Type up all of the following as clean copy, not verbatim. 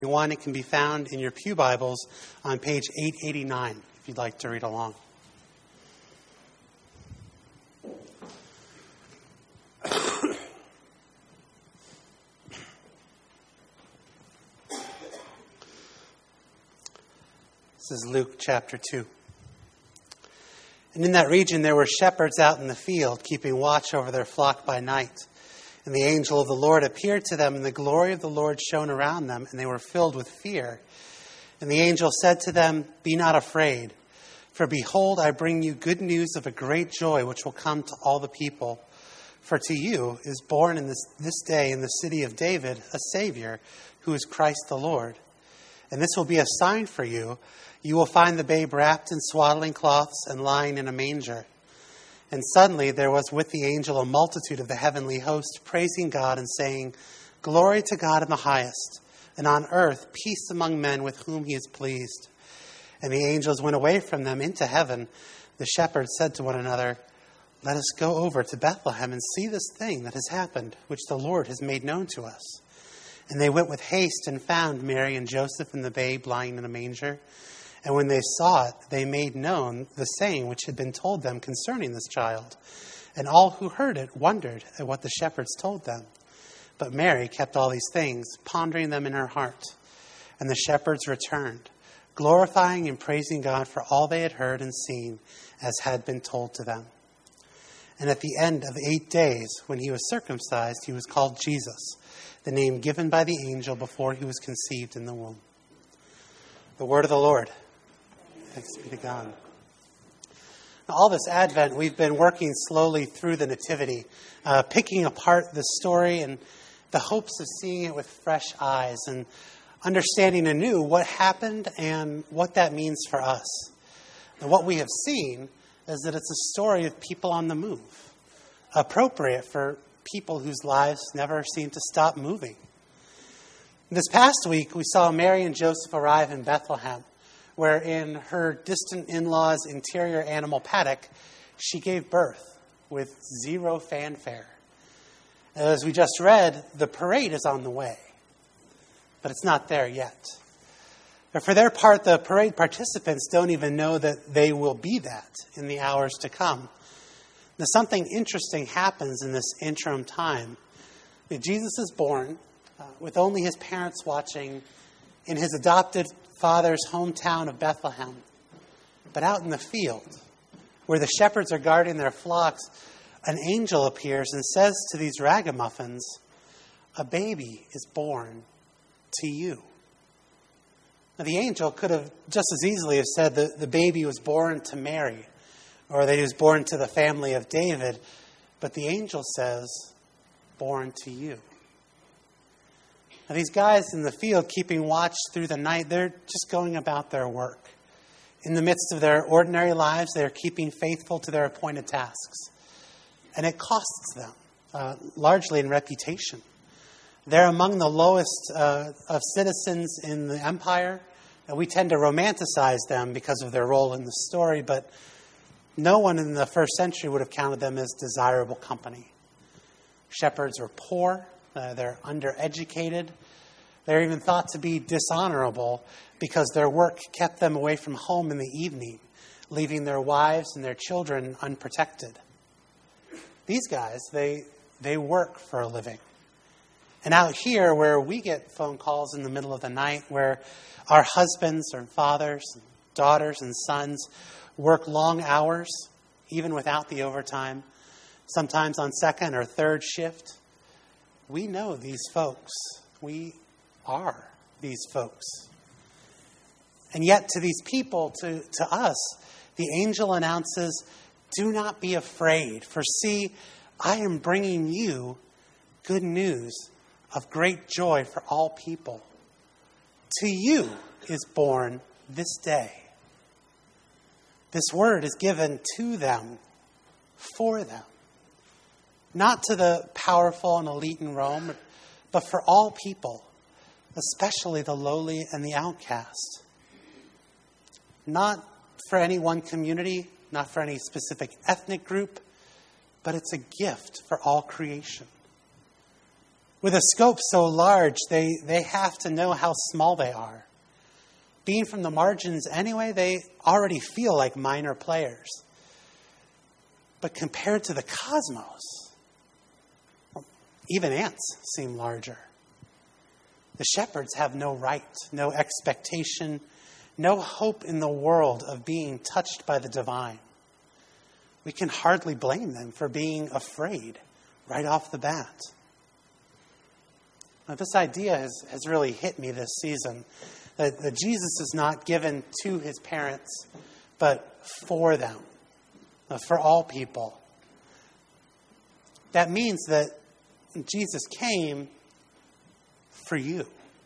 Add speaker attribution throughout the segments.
Speaker 1: One, it can be found in your pew Bibles on page 889, if you'd like to read along. This is Luke chapter 2. And in that region there were shepherds out in the field, keeping watch over their flock by night. And the angel of the Lord appeared to them, and the glory of the Lord shone around them, and they were filled with fear. And the angel said to them, "Be not afraid, for behold, I bring you good news of a great joy, which will come to all the people. For to you is born in this day in the city of David a Savior, who is Christ the Lord. And this will be a sign for you. You will find the babe wrapped in swaddling cloths and lying in a manger." And suddenly there was with the angel a multitude of the heavenly host, praising God and saying, "Glory to God in the highest, and on earth peace among men with whom he is pleased." And the angels went away from them into heaven. The shepherds said to one another, "Let us go over to Bethlehem and see this thing that has happened, which the Lord has made known to us." And they went with haste and found Mary and Joseph and the babe lying in a manger. And when they saw it, they made known the saying which had been told them concerning this child. And all who heard it wondered at what the shepherds told them. But Mary kept all these things, pondering them in her heart. And the shepherds returned, glorifying and praising God for all they had heard and seen, as had been told to them. And at the end of 8 days, when he was circumcised, he was called Jesus, the name given by the angel before he was conceived in the womb. The word of the Lord. Thanks be to God. Now, all this Advent, we've been working slowly through the Nativity, picking apart the story in the hopes of seeing it with fresh eyes and understanding anew what happened and what that means for us. And what we have seen is that it's a story of people on the move, appropriate for people whose lives never seem to stop moving. This past week, we saw Mary and Joseph arrive in Bethlehem, where in her distant in-laws' interior animal paddock, she gave birth with zero fanfare. As we just read, the parade is on the way, but it's not there yet. But for their part, the parade participants don't even know that they will be that in the hours to come. Now, something interesting happens in this interim time. Jesus is born with only his parents watching in his adopted father's hometown of Bethlehem. But out in the field, where the shepherds are guarding their flocks, an angel appears and says to these ragamuffins, "A baby is born to you." Now, the angel could have just as easily have said that the baby was born to Mary, or that he was born to the family of David. But the angel says, "Born to you." Now, these guys in the field keeping watch through the night, they're just going about their work. In the midst of their ordinary lives, they're keeping faithful to their appointed tasks. And it costs them, largely in reputation. They're among the lowest of citizens in the empire. And we tend to romanticize them because of their role in the story, but no one in the first century would have counted them as desirable company. Shepherds are poor. They're undereducated. They're even thought to be dishonorable because their work kept them away from home in the evening, leaving their wives and their children unprotected. These guys, they work for a living. And out here where we get phone calls in the middle of the night, where our husbands or fathers, daughters and sons work long hours, even without the overtime, sometimes on second or third shift, we know these folks. We are these folks. And yet to these people, to us, the angel announces, "Do not be afraid, for see, I am bringing you good news of great joy for all people. To you is born this day." This word is given to them, for them. Not to the powerful and elite in Rome, but for all people, especially the lowly and the outcast. Not for any one community, not for any specific ethnic group, but it's a gift for all creation. With a scope so large, they have to know how small they are. Being from the margins anyway, they already feel like minor players. But compared to the cosmos, even ants seem larger. The shepherds have no right, no expectation, no hope in the world of being touched by the divine. We can hardly blame them for being afraid right off the bat. Now, this idea has really hit me this season, that Jesus is not given to his parents, but for them, for all people. That means that Jesus came for you.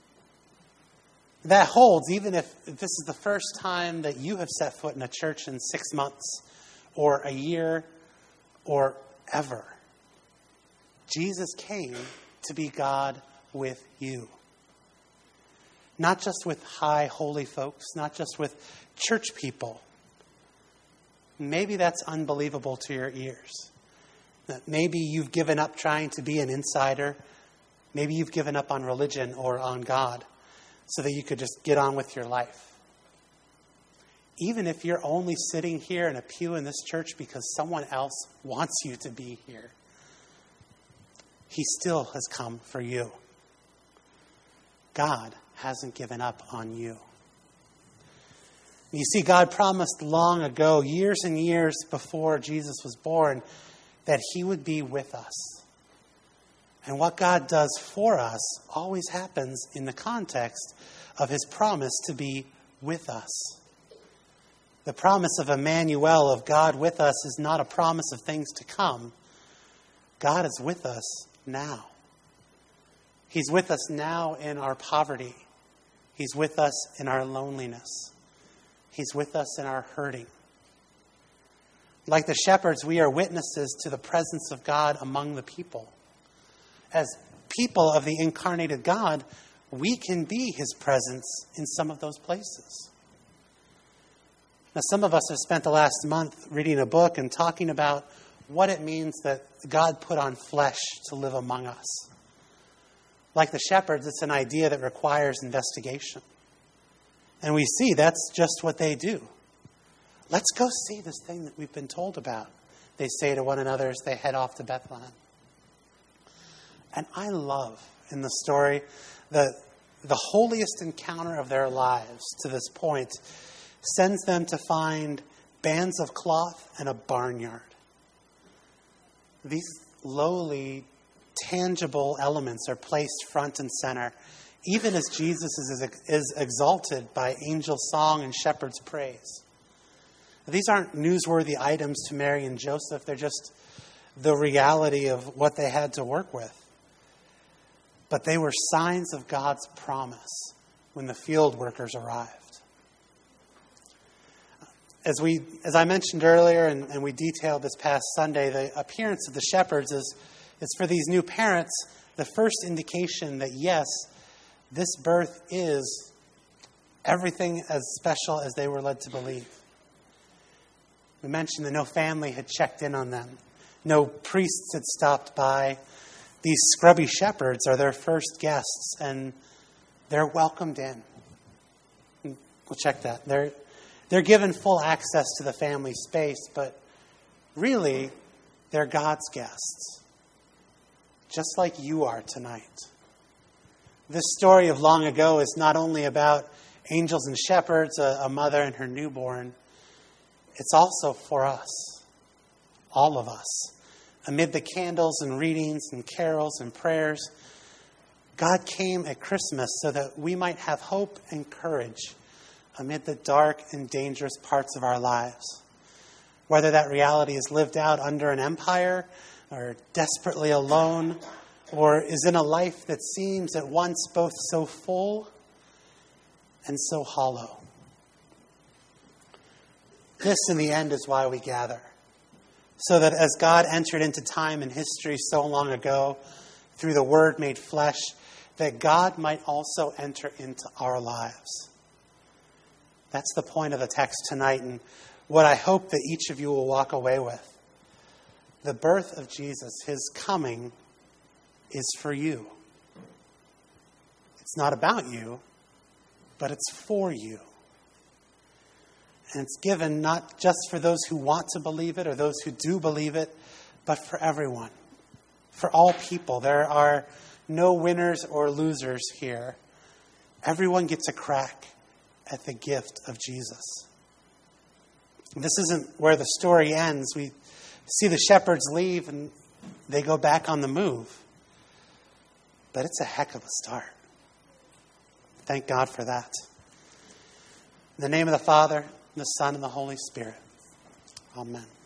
Speaker 1: That holds even if this is the first time that you have set foot in a church in 6 months or a year or ever. Jesus came to be God with you. Not just with high holy folks, not just with church people. Maybe that's unbelievable to your ears. That maybe you've given up trying to be an insider. Maybe you've given up on religion or on God so that you could just get on with your life. Even if you're only sitting here in a pew in this church because someone else wants you to be here, he still has come for you. God hasn't given up on you. You see, God promised long ago, years and years before Jesus was born, that he would be with us. And what God does for us always happens in the context of his promise to be with us. The promise of Emmanuel, of God with us, is not a promise of things to come. God is with us now. He's with us now in our poverty. He's with us in our loneliness. He's with us in our hurting. Like the shepherds, we are witnesses to the presence of God among the people. As people of the incarnated God, we can be his presence in some of those places. Now, some of us have spent the last month reading a book and talking about what it means that God put on flesh to live among us. Like the shepherds, it's an idea that requires investigation. And we see that's just what they do. Let's go see this thing that we've been told about, they say to one another as they head off to Bethlehem. And I love in the story the holiest encounter of their lives to this point sends them to find bands of cloth and a barnyard. These lowly, tangible elements are placed front and center, even as Jesus is exalted by angel song and shepherd's praise. These aren't newsworthy items to Mary and Joseph. They're just the reality of what they had to work with. But they were signs of God's promise when the field workers arrived. As I mentioned earlier, and we detailed this past Sunday, the appearance of the shepherds is for these new parents the first indication that, yes, this birth is everything as special as they were led to believe. We mentioned that no family had checked in on them. No priests had stopped by. These scrubby shepherds are their first guests, and they're welcomed in. We'll check that. They're given full access to the family space, but really, they're God's guests, just like you are tonight. This story of long ago is not only about angels and shepherds, a mother and her newborn. It's also for us, all of us. Amid the candles and readings and carols and prayers, God came at Christmas so that we might have hope and courage amid the dark and dangerous parts of our lives. Whether that reality is lived out under an empire or desperately alone, or is in a life that seems at once both so full and so hollow. This, in the end, is why we gather. So that as God entered into time and history so long ago, through the Word made flesh, that God might also enter into our lives. That's the point of the text tonight, and what I hope that each of you will walk away with. The birth of Jesus, his coming, is for you. It's not about you, but it's for you. And it's given not just for those who want to believe it or those who do believe it, but for everyone, for all people. There are no winners or losers here. Everyone gets a crack at the gift of Jesus. This isn't where the story ends. We see the shepherds leave and they go back on the move. But it's a heck of a start. Thank God for that. In the name of the Father, and the Son, and the Holy Spirit. Amen.